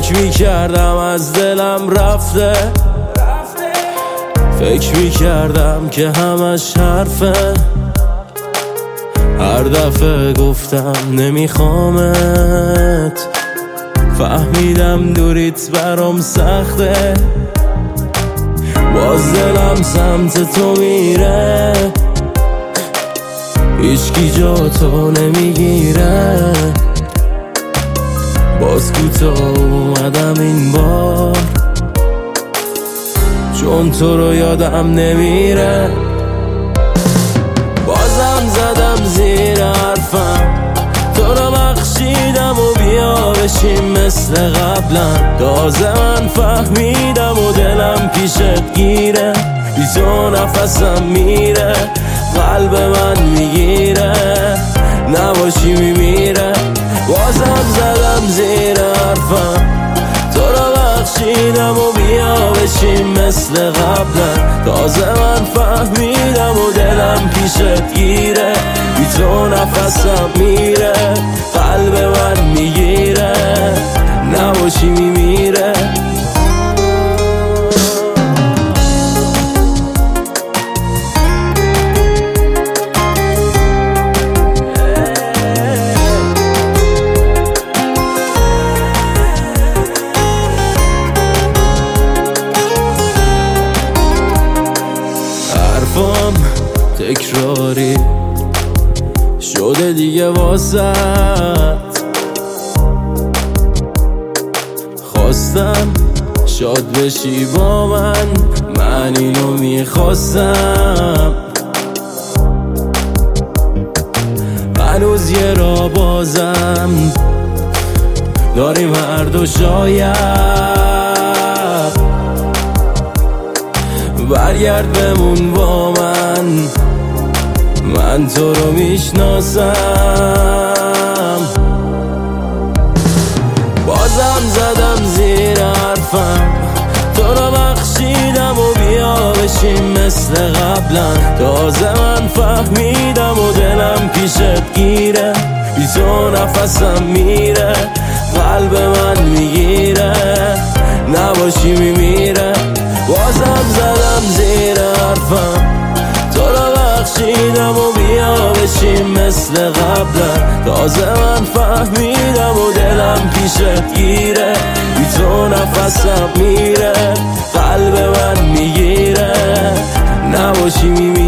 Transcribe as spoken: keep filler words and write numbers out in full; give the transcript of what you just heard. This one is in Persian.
فکر میکردم از دلم رفته، فکر میکردم که همش حرفه. هر دفعه گفتم نمیخوامت، فهمیدم دوریت برام سخته. باز دلم سمت تو میره، هیچکی جا تو نمیگیره. باز کوتاه اومدم این بار، چون تو رو یادم نمیره. بازم زدم زیر حرفم، تو رو بخشیدم و بیا بشیم مثل قبلا. تازه من فهمیدم و دلم پیشت گیره، بی تو نفسم میره، قلب من میگیره، نباشی میمیره. بازم زدم زیر حرفم، تو رو بخشیدم و بیا بشیم مثل قبلا. تازه من فهمیدم و دلم پیشت گیره، بی تو نفسم میره، قلب من میگیره، نباشی میمیره. حرفام تکراری شده دیگه واسط، خواستم شاد بشی با من، من اینو میخواستم. هنوز یه را بازم داریم هر دو، شاید برگرد بمون با من، من تو رو میشناسم. بازم زدم زیر حرفم، تو رو بخشیدم و بیا بشیم مثل قبلا. تازه من فهمیدم و دلم پیشت گیره، بی تو نفسم میره، قلب من میگیره، نباشی میمیره. بازم زدم زیر حرفم، تو رو بخشیدم و بیا بشیم مثل قبلا. تازه من فهمیدم و دلم پیشت گیره، بی تو نفسم میره، قلب من میگیره، نباشی میمیره.